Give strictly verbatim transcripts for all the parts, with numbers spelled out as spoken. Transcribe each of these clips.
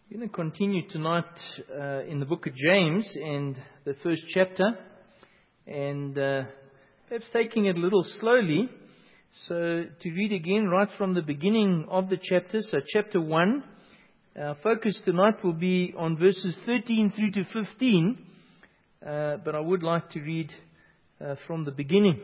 We're going to continue tonight uh, in the book of James and the first chapter, and uh, perhaps taking it a little slowly. So to read again right from the beginning of the chapter, so chapter one, our focus tonight will be on verses thirteen through to fifteen, uh, but I would like to read uh, from the beginning.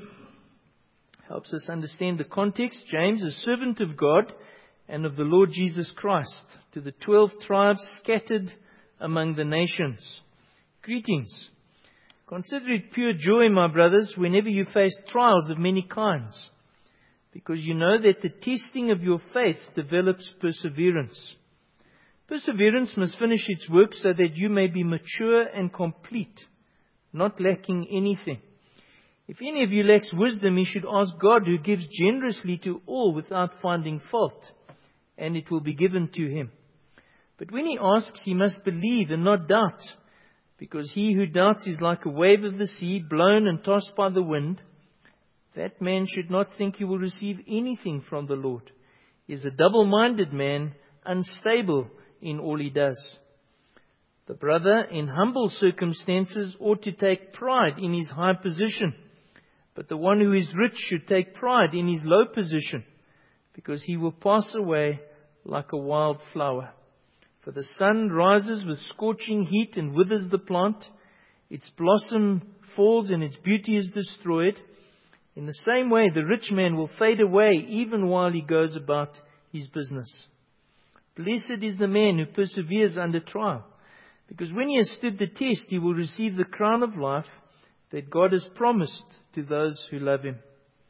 Helps us understand the context. James, a servant of God and of the Lord Jesus Christ, to the twelve tribes scattered among the nations. Greetings. Consider it pure joy, my brothers, whenever you face trials of many kinds, because you know that the testing of your faith develops perseverance. Perseverance must finish its work so that you may be mature and complete, not lacking anything. If any of you lacks wisdom, he should ask God, who gives generously to all without finding fault, and it will be given to him. But when he asks, he must believe and not doubt, because he who doubts is like a wave of the sea, blown and tossed by the wind. That man should not think he will receive anything from the Lord. He is a double-minded man, unstable in all he does. The brother in humble circumstances ought to take pride in his high position, but the one who is rich should take pride in his low position, because he will pass away like a wild flower. For the sun rises with scorching heat and withers the plant. Its blossom falls and its beauty is destroyed. In the same way, the rich man will fade away even while he goes about his business. Blessed is the man who perseveres under trial, because when he has stood the test, he will receive the crown of life that God has promised to those who love him.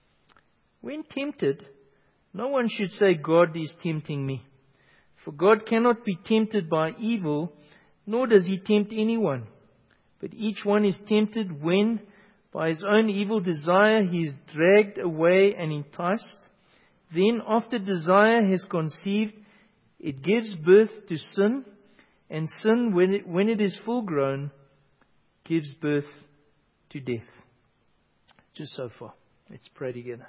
When tempted, no one should say, God is tempting me. For God cannot be tempted by evil, nor does he tempt anyone. But each one is tempted when, by his own evil desire, he is dragged away and enticed. Then, after desire has conceived, it gives birth to sin, and sin, when it, when it is full grown, gives birth to death. Just so far. Let's pray together.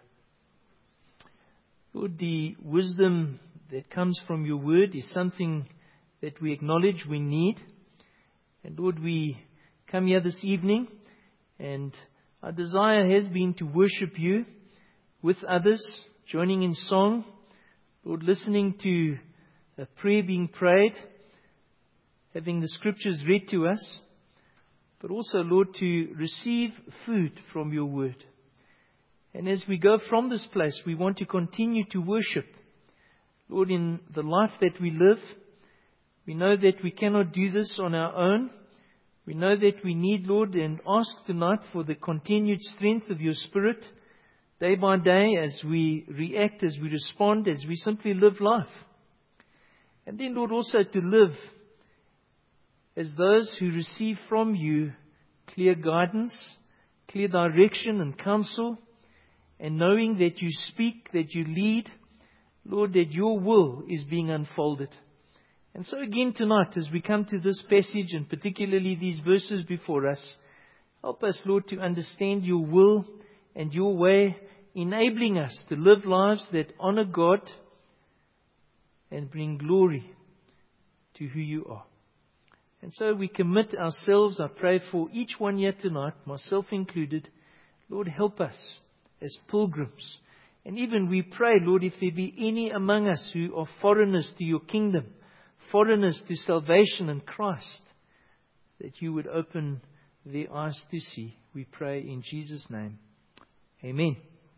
Lord, the wisdom that comes from your word is something that we acknowledge we need. And Lord, we come here this evening, and our desire has been to worship you with others, joining in song, Lord, listening to a prayer being prayed, having the scriptures read to us, but also, Lord, to receive food from your word. And as we go from this place, we want to continue to worship. Lord, in the life that we live, we know that we cannot do this on our own. We know that we need, Lord, and ask tonight for the continued strength of your Spirit, day by day, as we react, as we respond, as we simply live life. And then, Lord, also to live as those who receive from you clear guidance, clear direction and counsel, and knowing that you speak, that you lead, Lord, that your will is being unfolded. And so again tonight, as we come to this passage, and particularly these verses before us, help us, Lord, to understand your will and your way, enabling us to live lives that honor God and bring glory to who you are. And so we commit ourselves, I pray for each one here tonight, myself included. Lord, help us as pilgrims. And even we pray, Lord, if there be any among us who are foreigners to your kingdom, foreigners to salvation in Christ, that you would open their eyes to see. We pray in Jesus' name. Amen.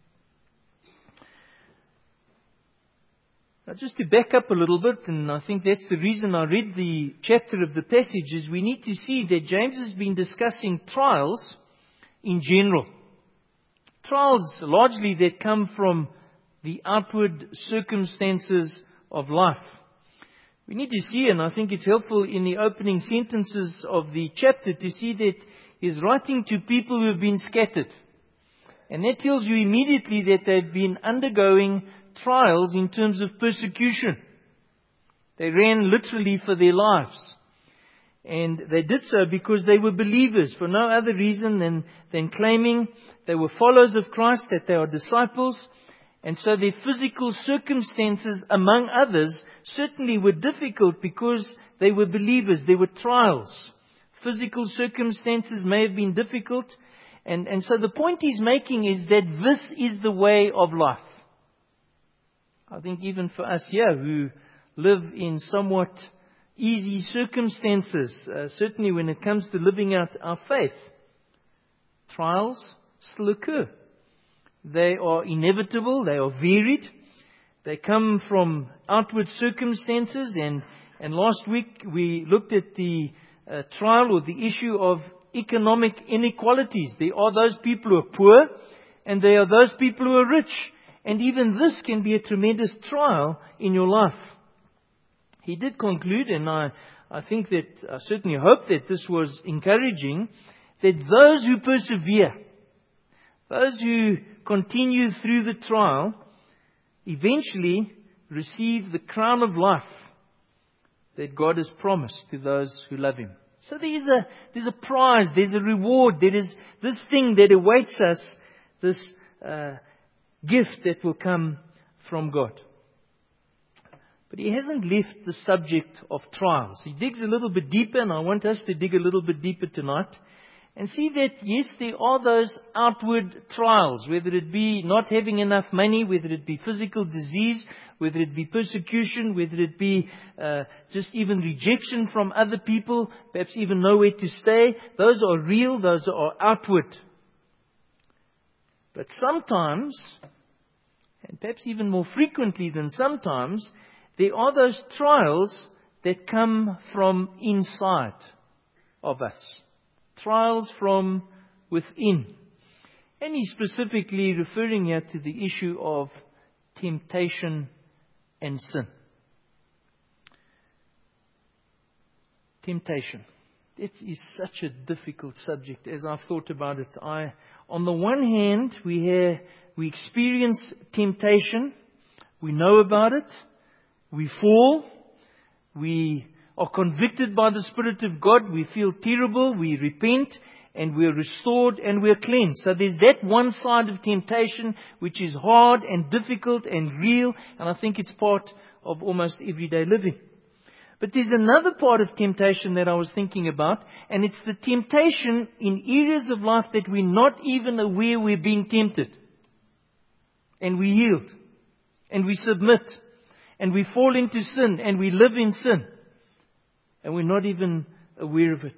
Now, just to back up a little bit, and I think that's the reason I read the chapter of the passage, is we need to see that James has been discussing trials in general. Trials largely that come from the outward circumstances of life. We need to see, and I think it's helpful in the opening sentences of the chapter to see that he's writing to people who have been scattered. And that tells you immediately that they've been undergoing trials in terms of persecution. They ran literally for their lives. And they did so because they were believers, for no other reason than, than claiming they were followers of Christ, that they are disciples. And so their physical circumstances, among others, certainly were difficult because they were believers. There were trials. Physical circumstances may have been difficult. And, and so the point he's making is that this is the way of life. I think even for us here who live in somewhat easy circumstances, uh, certainly when it comes to living out our faith, trials still occur. They are inevitable, they are varied, they come from outward circumstances, and, and last week we looked at the uh, trial or the issue of economic inequalities. There are those people who are poor, and there are those people who are rich, and even this can be a tremendous trial in your life. He did conclude, and I, I think that, I certainly hope that this was encouraging, that those who persevere, those who continue through the trial, eventually receive the crown of life that God has promised to those who love Him. So there is a, there's a prize, there's a reward, there is this thing that awaits us, this uh, gift that will come from God. But he hasn't left the subject of trials. He digs a little bit deeper, and I want us to dig a little bit deeper tonight and see that, yes, there are those outward trials, whether it be not having enough money, whether it be physical disease, whether it be persecution, whether it be uh, just even rejection from other people, perhaps even nowhere to stay. Those are real, those are outward. But sometimes, and perhaps even more frequently than sometimes, there are those trials that come from inside of us. Trials from within. And he's specifically referring here to the issue of temptation and sin. Temptation. It is such a difficult subject as I've thought about it. I, on the one hand, we have, we experience temptation. We know about it. We fall. We are convicted by the Spirit of God. We feel terrible. We repent. And we're restored and we're cleansed. So there's that one side of temptation which is hard and difficult and real. And I think it's part of almost everyday living. But there's another part of temptation that I was thinking about. And it's the temptation in areas of life that we're not even aware we're being tempted. And we yield. And we submit. And we fall into sin. And we live in sin. And we're not even aware of it.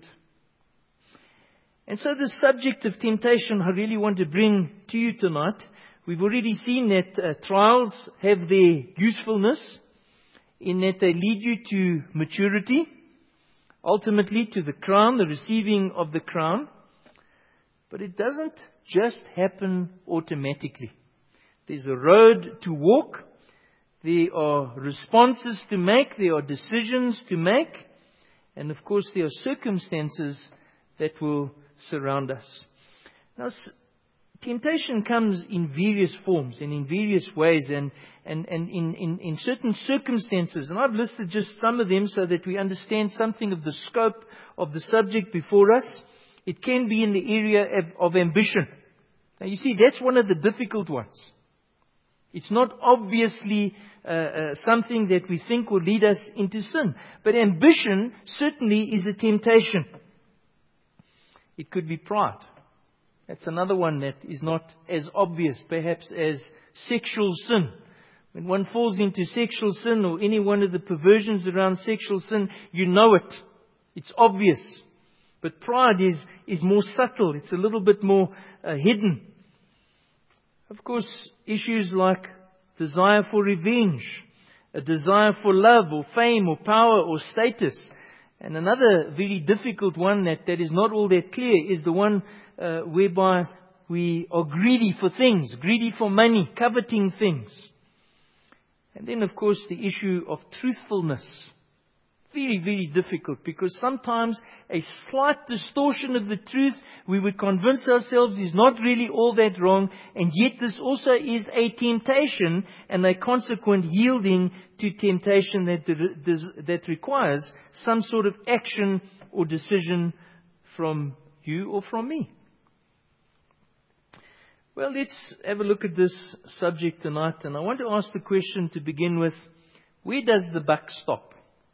And so the subject of temptation I really want to bring to you tonight. We've already seen that uh, trials have their usefulness in that they lead you to maturity, ultimately to the crown, the receiving of the crown. But it doesn't just happen automatically. There's a road to walk. There are responses to make. There are decisions to make. And of course there are circumstances that will surround us. Now, temptation comes in various forms and in various ways and, and, and in, in, in certain circumstances. And I've listed just some of them so that we understand something of the scope of the subject before us. It can be in the area of, of ambition. Now you see, that's one of the difficult ones. It's not obviously uh, uh, something that we think will lead us into sin. But ambition certainly is a temptation. It could be pride. That's another one that is not as obvious, perhaps, as sexual sin. When one falls into sexual sin or any one of the perversions around sexual sin, you know it. It's obvious. But pride is, is more subtle. It's a little bit more uh, hidden. Of course, issues like desire for revenge, a desire for love or fame or power or status. And another very difficult one that, that is not all that clear is the one uh, whereby we are greedy for things, greedy for money, coveting things. And then, of course, the issue of truthfulness. Very, very difficult because sometimes a slight distortion of the truth we would convince ourselves is not really all that wrong, and yet this also is a temptation and a consequent yielding to temptation that, that requires some sort of action or decision from you or from me. Well, let's have a look at this subject tonight, and I want to ask the question to begin with, where does the buck stop?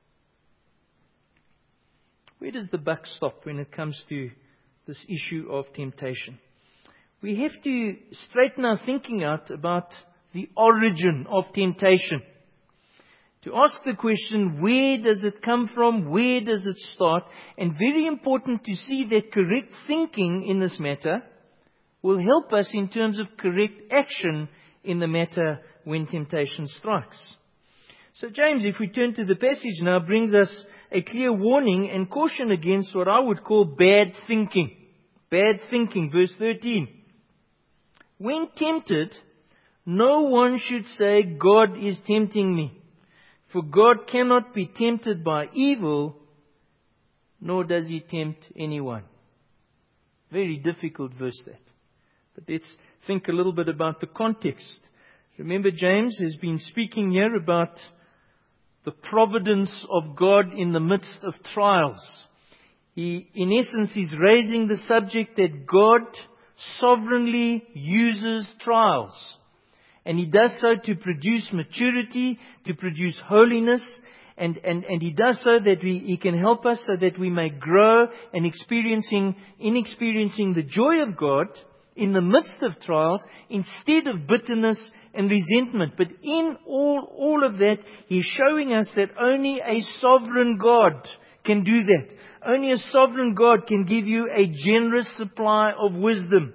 Where does the buck stop when it comes to this issue of temptation? We have to straighten our thinking out about the origin of temptation. To ask the question, where does it come from? Where does it start? And very important to see that correct thinking in this matter will help us in terms of correct action in the matter when temptation strikes. So James, if we turn to the passage now, brings us a clear warning and caution against what I would call bad thinking. Bad thinking, verse thirteen. When tempted, no one should say, God is tempting me. For God cannot be tempted by evil, nor does He tempt anyone. Very difficult verse that. But let's think a little bit about the context. Remember, James has been speaking here about the providence of God in the midst of trials. He, in essence, is raising the subject that God sovereignly uses trials. And He does so to produce maturity, to produce holiness, and, and, and He does so that we, He can help us so that we may grow and experiencing, in experiencing the joy of God in the midst of trials, instead of bitterness and resentment. But in all, all of that, He's showing us that only a sovereign God can do that. Only a sovereign God can give you a generous supply of wisdom.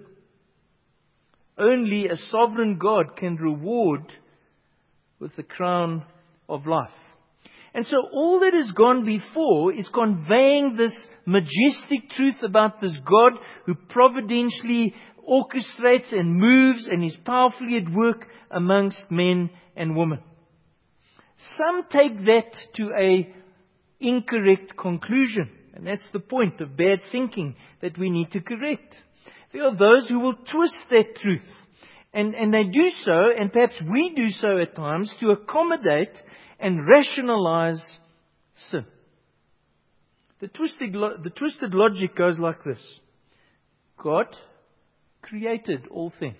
Only a sovereign God can reward with the crown of life. And so all that has gone before is conveying this majestic truth about this God who providentially orchestrates and moves and is powerfully at work amongst men and women. Some take that to a incorrect conclusion. And that's the point of bad thinking that we need to correct. There are those who will twist that truth. And, and they do so, and perhaps we do so at times, to accommodate and rationalize sin. The twisted, lo- the twisted logic goes like this. God created all things.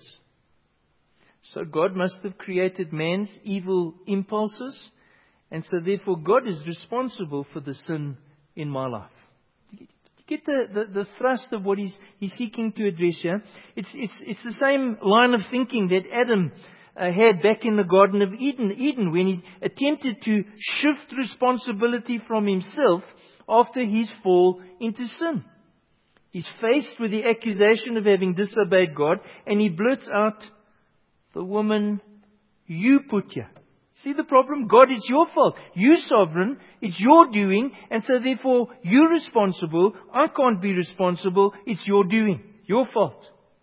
So God must have created man's evil impulses, and so therefore God is responsible for the sin in my life. Get the, the, the thrust of what he's, he's seeking to address here. It's, it's, it's the same line of thinking that Adam uh, had back in the Garden of Eden, Eden, when he attempted to shift responsibility from himself after his fall into sin. He's faced with the accusation of having disobeyed God, and he blurts out, the woman you put here. See the problem? God, it's your fault. You're sovereign. It's your doing. And so therefore, you're responsible. I can't be responsible. It's your doing. Your fault.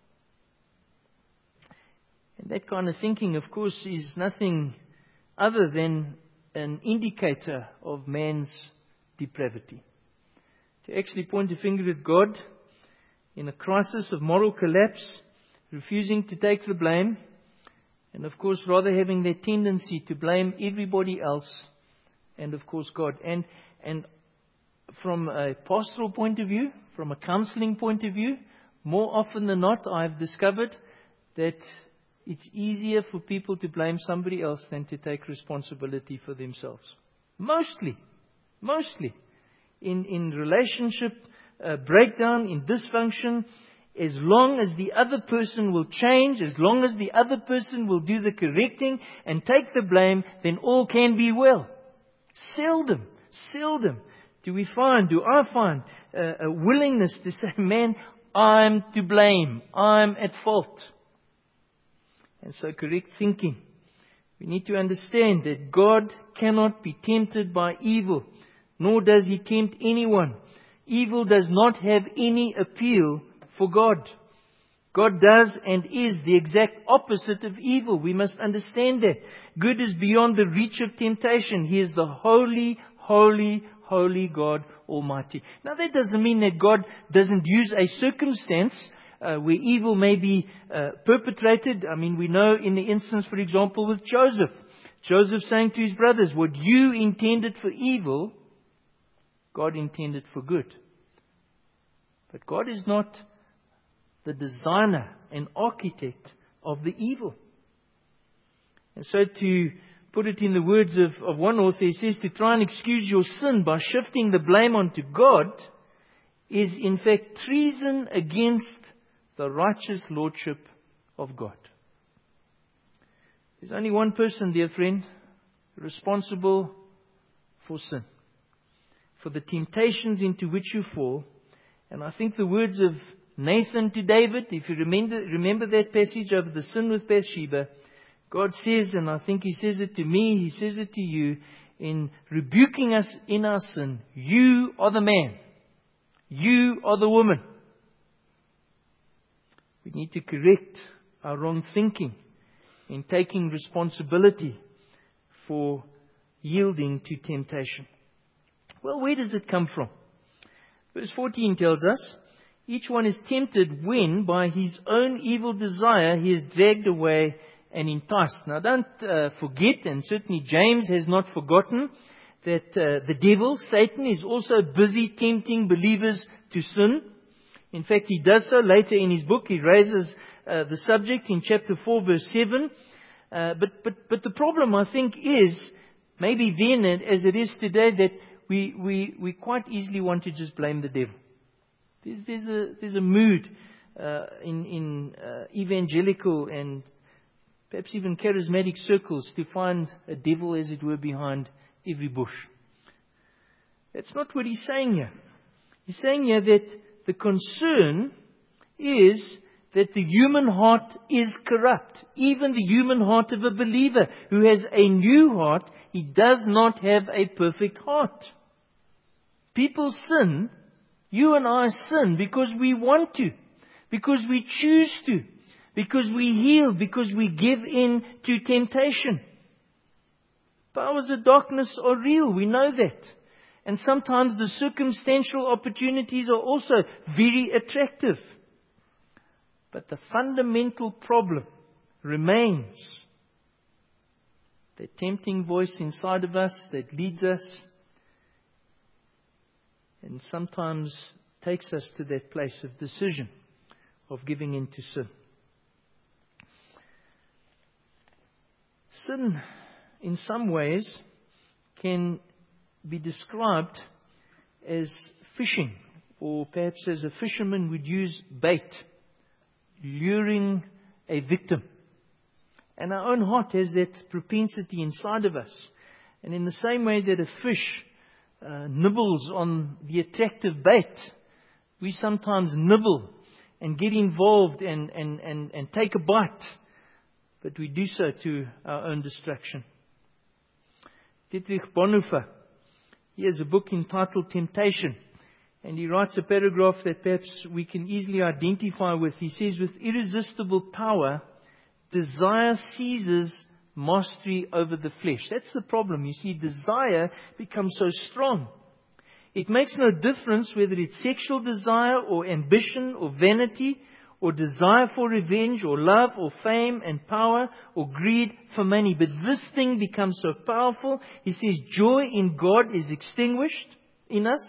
And that kind of thinking, of course, is nothing other than an indicator of man's depravity. To actually point a finger at God in a crisis of moral collapse, refusing to take the blame, and of course, rather having that tendency to blame everybody else, and of course God. And and from a pastoral point of view, from a counseling point of view, more often than not, I've discovered that it's easier for people to blame somebody else than to take responsibility for themselves. Mostly, mostly, in in relationship uh, breakdown, in dysfunction. As long as the other person will change, as long as the other person will do the correcting and take the blame, then all can be well. Seldom, seldom do we find, do I find uh, a willingness to say, man, I'm to blame, I'm at fault. And so correct thinking. We need to understand that God cannot be tempted by evil, nor does He tempt anyone. Evil does not have any appeal for God. God does and is the exact opposite of evil. We must understand that. Good is beyond the reach of temptation. He is the holy, holy, holy God Almighty. Now that doesn't mean that God doesn't use a circumstance uh, where evil may be uh, perpetrated. I mean, we know in the instance, for example, with Joseph. Joseph saying to his brothers, what you intended for evil, God intended for good. But God is not the designer and architect of the evil. And so to put it in the words of, of one author, he says to try and excuse your sin by shifting the blame onto God is in fact treason against the righteous lordship of God. There's only one person, dear friend, responsible for sin, for the temptations into which you fall. And I think the words of Nathan to David, if you remember, remember that passage over the sin with Bathsheba, God says, and I think He says it to me, He says it to you, in rebuking us in our sin, you are the man. You are the woman. We need to correct our wrong thinking in taking responsibility for yielding to temptation. Well, where does it come from? Verse fourteen tells us, each one is tempted when by his own evil desire he is dragged away and enticed. Now don't uh, forget, and certainly James has not forgotten, that uh, the devil, Satan, is also busy tempting believers to sin. In fact, he does so later in his book. He raises uh, the subject in chapter four, verse seven. Uh, but, but, but the problem, I think, is, maybe then as it is today, that we, we, we quite easily want to just blame the devil. There's, there's a, there's a mood uh, in, in uh, evangelical and perhaps even charismatic circles to find a devil, as it were, behind every bush. That's not what he's saying here. He's saying here that the concern is that the human heart is corrupt. Even the human heart of a believer who has a new heart, he does not have a perfect heart. People sin. You and I sin because we want to, because we choose to, because we yield, because we give in to temptation. Powers of darkness are real. We know that. And sometimes the circumstantial opportunities are also very attractive. But the fundamental problem remains the tempting voice inside of us that leads us and sometimes takes us to that place of decision of giving in to sin. Sin, in some ways, can be described as fishing, or perhaps as a fisherman would use bait, luring a victim. And our own heart has that propensity inside of us. And in the same way that a fish uh, nibbles on the attractive bait, we sometimes nibble and get involved and, and, and, and take a bite. But we do so to our own destruction. Dietrich Bonhoeffer, he has a book entitled Temptation. And he writes a paragraph that perhaps we can easily identify with. He says, with irresistible power, desire seizes mastery over the flesh. That's the problem. You see, desire becomes so strong. It makes no difference whether it's sexual desire or ambition or vanity or desire for revenge or love or fame and power or greed for money. But this thing becomes so powerful. He says joy in God is extinguished in us.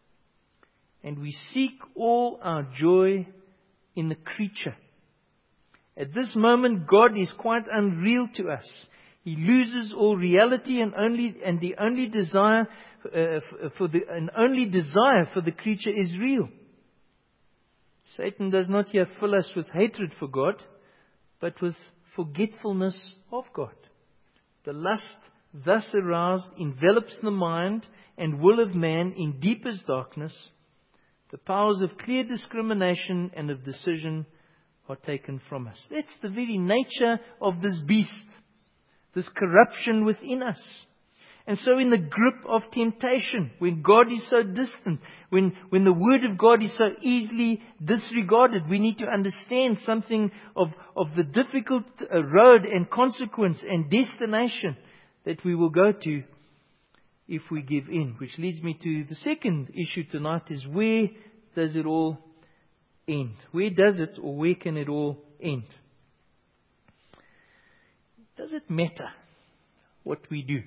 And we seek all our joy in the creature. At this moment, God is quite unreal to us. He loses all reality, and only and the only desire uh, for the an only desire for the creature is real. Satan does not yet fill us with hatred for God, but with forgetfulness of God. The lust thus aroused envelops the mind and will of man in deepest darkness. The powers of clear discrimination and of decision are taken from us. That's the very nature of this beast, this corruption within us. And so in the grip of temptation, when God is so distant, when, when the Word of God is so easily disregarded, we need to understand something of, of the difficult road and consequence and destination that we will go to if we give in. Which leads me to the second issue tonight, is where does it all end? Where does it, or where can it all end? Does it matter what we do?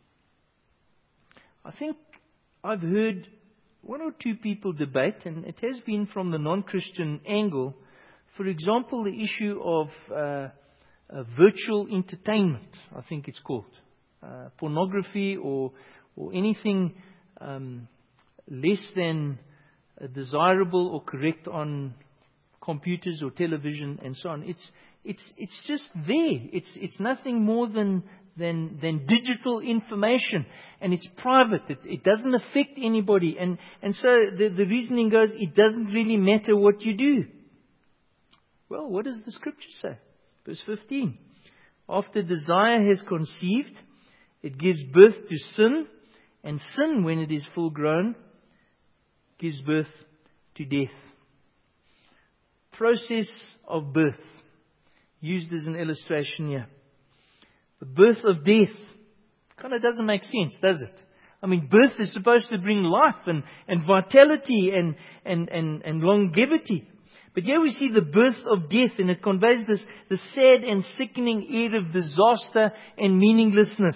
I think I've heard one or two people debate, and it has been from the non-Christian angle, for example, the issue of uh, uh, virtual entertainment, I think it's called. Uh, pornography or, or anything um, less than uh, desirable or correct on computers or television and so on. It's it's it's just there. It's it's nothing more than than than digital information, and it's private. It, it doesn't affect anybody, and and so the the reasoning goes, it doesn't really matter what you do. Well, what does the scripture say? Verse fifteen. After desire has conceived, it gives birth to sin, and sin, when it is full grown, gives birth to death. Process of birth, used as an illustration here. The birth of death kind of doesn't make sense, does it? I mean, birth is supposed to bring life and, and vitality and, and, and, and longevity. But here we see the birth of death, and it conveys this, this sad and sickening air of disaster and meaninglessness.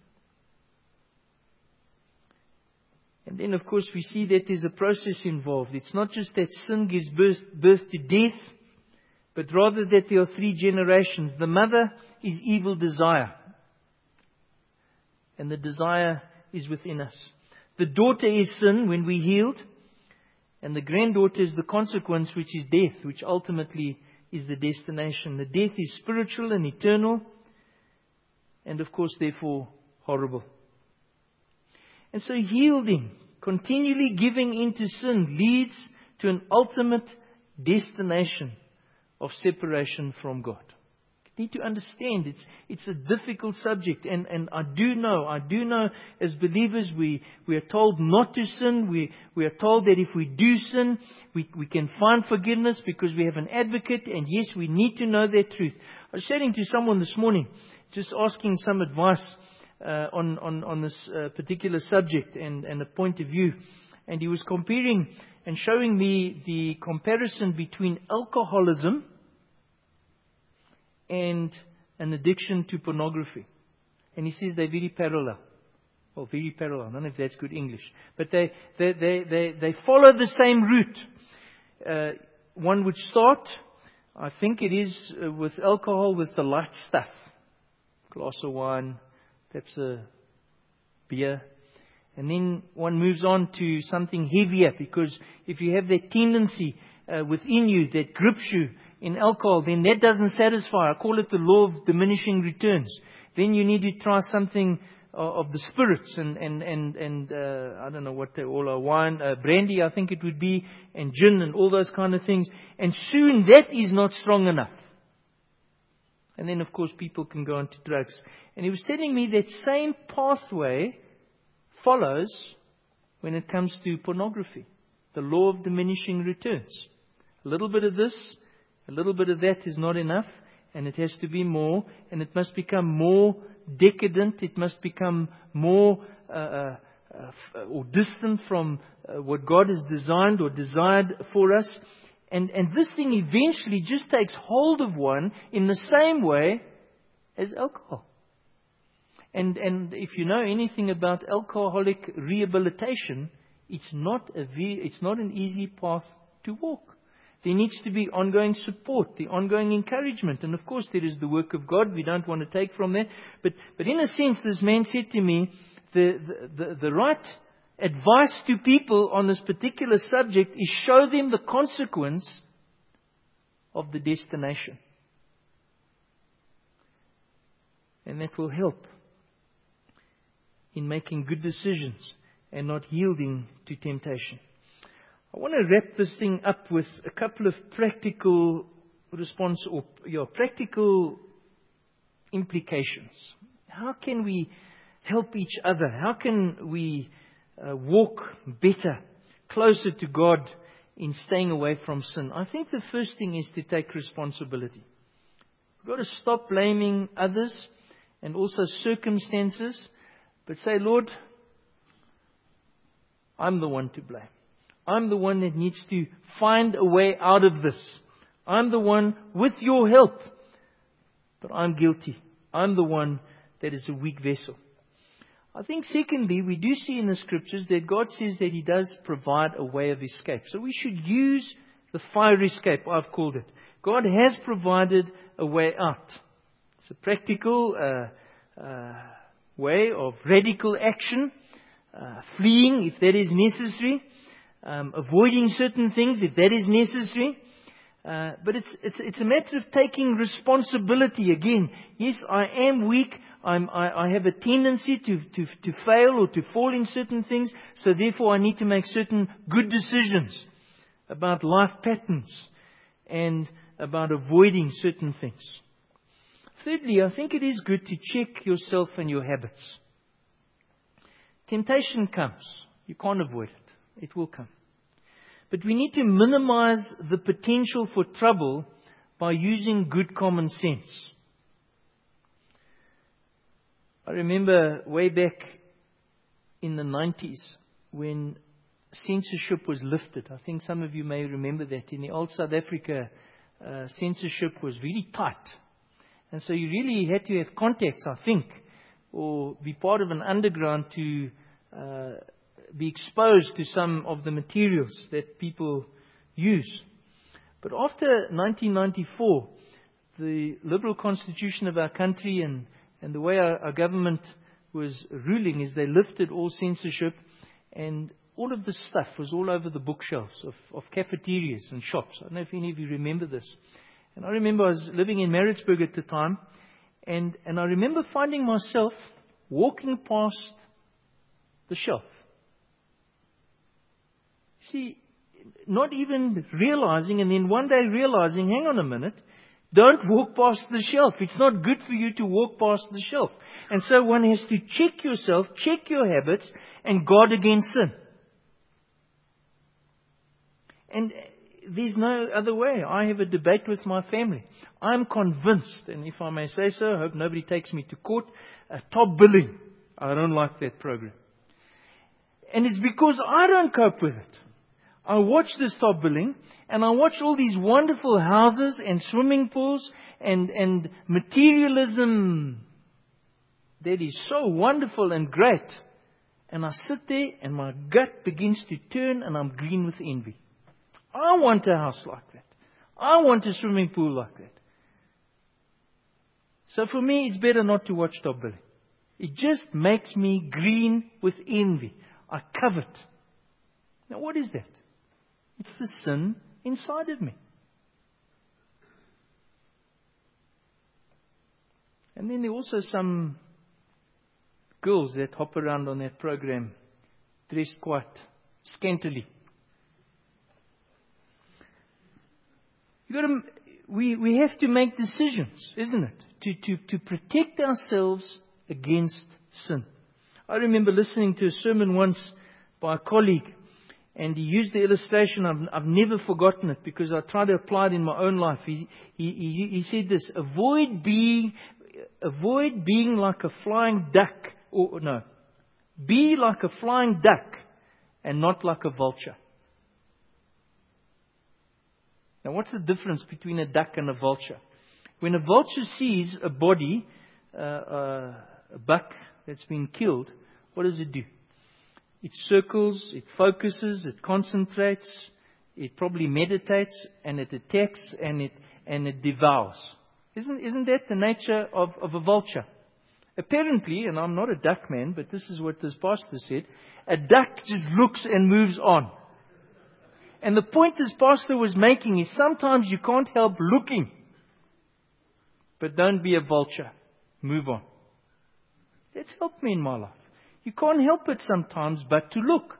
And then, of course, we see that there's a process involved. It's not just that sin gives birth, birth to death, but rather that there are three generations. The mother is evil desire, and the desire is within us. The daughter is sin when we're healed, and the granddaughter is the consequence, which is death, which ultimately is the destination. The death is spiritual and eternal, and of course, therefore, horrible. And so yielding, continually giving into sin, leads to an ultimate destination of separation from God. You need to understand it's it's a difficult subject, and, and I do know, I do know as believers we, we are told not to sin. We we are told that if we do sin, we, we can find forgiveness because we have an advocate, and yes, we need to know that truth. I was chatting to someone this morning, just asking some advice Uh, on, on, on this uh, particular subject and, and a point of view. And he was comparing and showing me the comparison between alcoholism and an addiction to pornography. And he says they're very parallel. Well, very parallel. I don't know if that's good English. But they, they, they, they, they follow the same route. Uh, one would start, I think it is uh, with alcohol, with the light stuff. Glass of wine, perhaps a beer. And then one moves on to something heavier, because if you have that tendency uh, within you that grips you in alcohol, then that doesn't satisfy. I call it the law of diminishing returns. Then you need to try something uh, of the spirits and, and, and, and uh, I don't know what they all are, wine, uh, brandy I think it would be, and gin and all those kind of things. And soon that is not strong enough. And then, of course, people can go on to drugs. And he was telling me that same pathway follows when it comes to pornography. The law of diminishing returns. A little bit of this, a little bit of that is not enough, and it has to be more, and it must become more decadent. It must become more uh, uh, uh, or distant from uh, what God has designed or desired for us. And, and this thing eventually just takes hold of one in the same way as alcohol. And, and if you know anything about alcoholic rehabilitation, it's not a ve- it's not an easy path to walk. There needs to be ongoing support, the ongoing encouragement. And of course there is the work of God. We don't want to take from that. But, but in a sense, this man said to me, the, the, the, the right advice to people on this particular subject is show them the consequence of the destination. And that will help in making good decisions and not yielding to temptation. I want to wrap this thing up with a couple of practical response or yeah, practical implications. How can we help each other? How can we uh, walk better, closer to God in staying away from sin? I think the first thing is to take responsibility. We've got to stop blaming others and also circumstances, but say, Lord, I'm the one to blame. I'm the one that needs to find a way out of this. I'm the one with your help. But I'm guilty. I'm the one that is a weak vessel. I think secondly, we do see in the scriptures that God says that He does provide a way of escape. So we should use the fire escape, I've called it, God has provided a way out. It's a practical uh, uh, way of radical action, uh, fleeing if that is necessary, um, avoiding certain things if that is necessary. Uh, but it's, it's, it's a matter of taking responsibility again. Yes, I am weak. I'm, I, I have a tendency to, to, to fail or to fall in certain things. So therefore I need to make certain good decisions about life patterns and about avoiding certain things. Thirdly, I think it is good to check yourself and your habits. Temptation comes. You can't avoid it. It will come. But we need to minimize the potential for trouble by using good common sense. I remember way back in the nineties when censorship was lifted. I think some of you may remember that. In the old South Africa, uh, censorship was really tight. And so you really had to have contacts, I think, or be part of an underground to uh, be exposed to some of the materials that people use. But after nineteen ninety-four, the liberal constitution of our country and, and the way our, our government was ruling is they lifted all censorship, and all of this stuff was all over the bookshelves of, of cafeterias and shops. I don't know if any of you remember this. And I remember I was living in Maritzburg at the time, and, and I remember finding myself walking past the shelf. See, not even realizing, and then one day realizing, hang on a minute, don't walk past the shelf. It's not good for you to walk past the shelf. And so one has to check yourself, check your habits, and guard against sin. And there's no other way. I have a debate with my family. I'm convinced, and if I may say so, I hope nobody takes me to court, uh, top billing. I don't like that program. And it's because I don't cope with it. I watch this top billing, and I watch all these wonderful houses and swimming pools and, and materialism that is so wonderful and great. And I sit there and my gut begins to turn and I'm green with envy. I want a house like that. I want a swimming pool like that. So for me, it's better not to watch top billing. It just makes me green with envy. I covet. Now what is that? It's the sin inside of me. And then there are also some girls that hop around on that program dressed quite scantily. You got to, we, we have to make decisions, isn't it? To, to, to protect ourselves against sin. I remember listening to a sermon once by a colleague, and he used the illustration. I've, I've never forgotten it because I tried to apply it in my own life. He, he, he, he said this: avoid being, avoid being like a flying duck, or no, be like a flying duck and not like a vulture. Now, what's the difference between a duck and a vulture? When a vulture sees a body, uh, uh, a buck that's been killed, what does it do? It circles, it focuses, it concentrates, it probably meditates, and it attacks, and it and it devours. Isn't isn't that the nature of, of a vulture? Apparently, and I'm not a duck man, but this is what this pastor said, a duck just looks and moves on. And the point this pastor was making is sometimes you can't help looking. But don't be a vulture. Move on. That's helped me in my life. You can't help it sometimes but to look.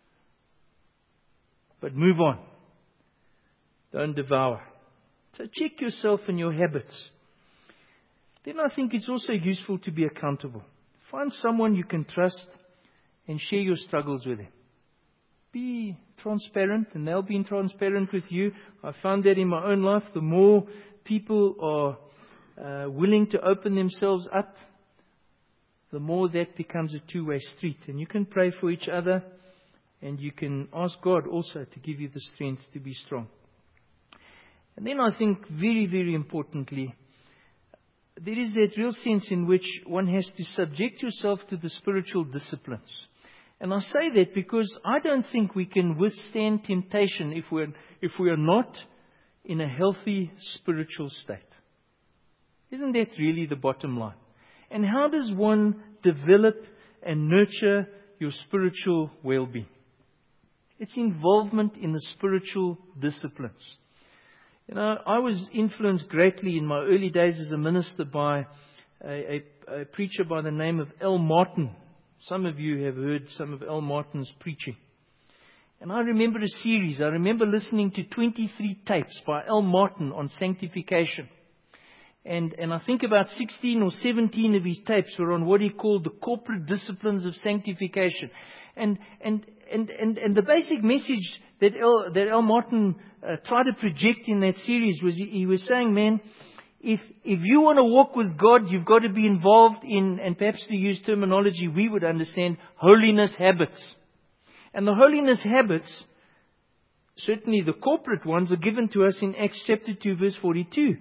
But move on. Don't devour. So check yourself and your habits. Then I think it's also useful to be accountable. Find someone you can trust and share your struggles with them. Be transparent, and they'll be transparent with you. I found that in my own life. The more people are uh, willing to open themselves up, the more that becomes a two-way street. And you can pray for each other, and you can ask God also to give you the strength to be strong. And then I think very, very importantly, there is that real sense in which one has to subject yourself to the spiritual disciplines. And I say that because I don't think we can withstand temptation if we're, if we are not in a healthy spiritual state. Isn't that really the bottom line? And how does one develop and nurture your spiritual well-being? It's involvement in the spiritual disciplines. You know, I was influenced greatly in my early days as a minister by a, a, a preacher by the name of Al Martin. Some of you have heard some of Al Martin's preaching. And I remember a series. I remember listening to twenty-three tapes by Al Martin on sanctification. And, and I think about sixteen or seventeen of his tapes were on what he called the corporate disciplines of sanctification. And, and, and, and, and the basic message that Al, that Al Martin uh, tried to project in that series was he, he was saying, man, if, if you want to walk with God, you've got to be involved in, and perhaps to use terminology we would understand, holiness habits. And the holiness habits, certainly the corporate ones, are given to us in Acts chapter two, verse forty-two.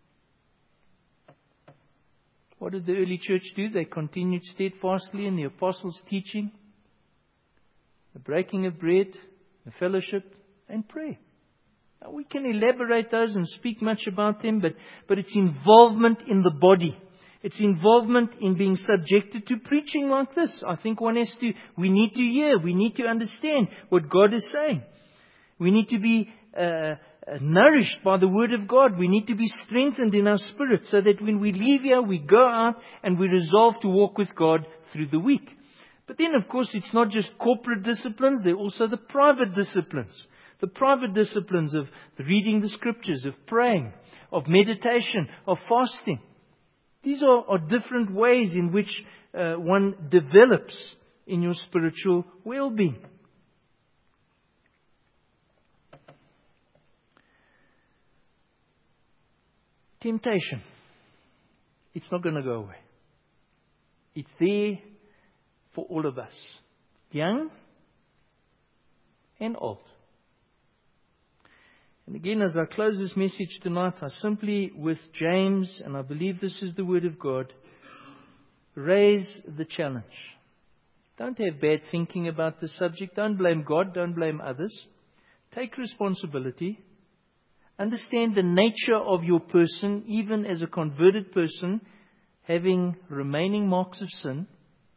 What did the early church do? They continued steadfastly in the apostles' teaching, the breaking of bread, the fellowship, and prayer. Now, we can elaborate those and speak much about them, but, but it's involvement in the body. It's involvement in being subjected to preaching like this. I think one has to, we need to hear, we need to understand what God is saying. We need to be uh, nourished by the Word of God. We need to be strengthened in our spirit so that when we leave here, we go out and we resolve to walk with God through the week. But then, of course, it's not just corporate disciplines. There are also the private disciplines. The private disciplines of reading the Scriptures, of praying, of meditation, of fasting. These are, are different ways in which uh, one develops in your spiritual well-being. Temptation. It's not going to go away. It's there for all of us, young and old. And again, as I close this message tonight, I simply, with James, and I believe this is the Word of God, raise the challenge. Don't have bad thinking about the subject. Don't blame God. Don't blame others. Take responsibility. Understand the nature of your person, even as a converted person, having remaining marks of sin.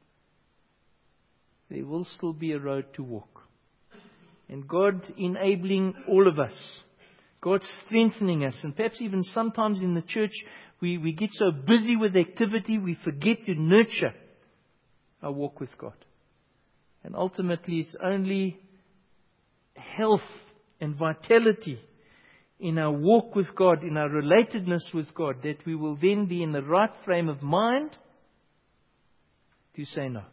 There will still be a road to walk. And God enabling all of us. God strengthening us. And perhaps even sometimes in the church, we, we get so busy with activity, we forget to nurture our walk with God. And ultimately, it's only health and vitality in our walk with God, in our relatedness with God, that we will then be in the right frame of mind to say no.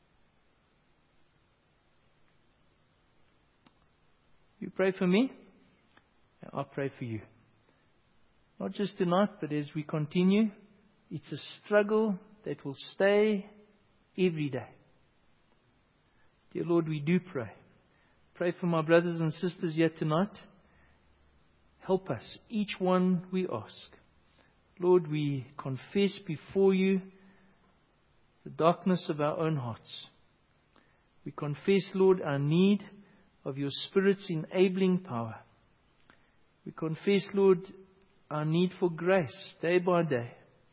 You pray for me, and I'll pray for you. Not just tonight, but as we continue, it's a struggle that will stay every day. Dear Lord, we do pray. Pray for my brothers and sisters here tonight. Help us, each one we ask. Lord, we confess before you the darkness of our own hearts. We confess, Lord, our need of your Spirit's enabling power. We confess, Lord, our need for grace day by day.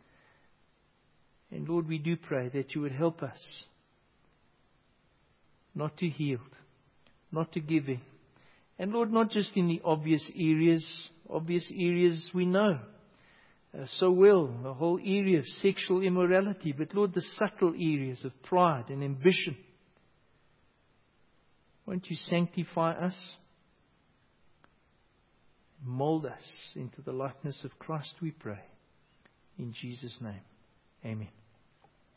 And Lord, we do pray that you would help us not to yield, not to give in. And Lord, not just in the obvious areas, obvious areas we know uh, so well, the whole area of sexual immorality, but Lord, the subtle areas of pride and ambition. Won't you sanctify us? Mold us into the likeness of Christ, we pray. In Jesus' name, amen.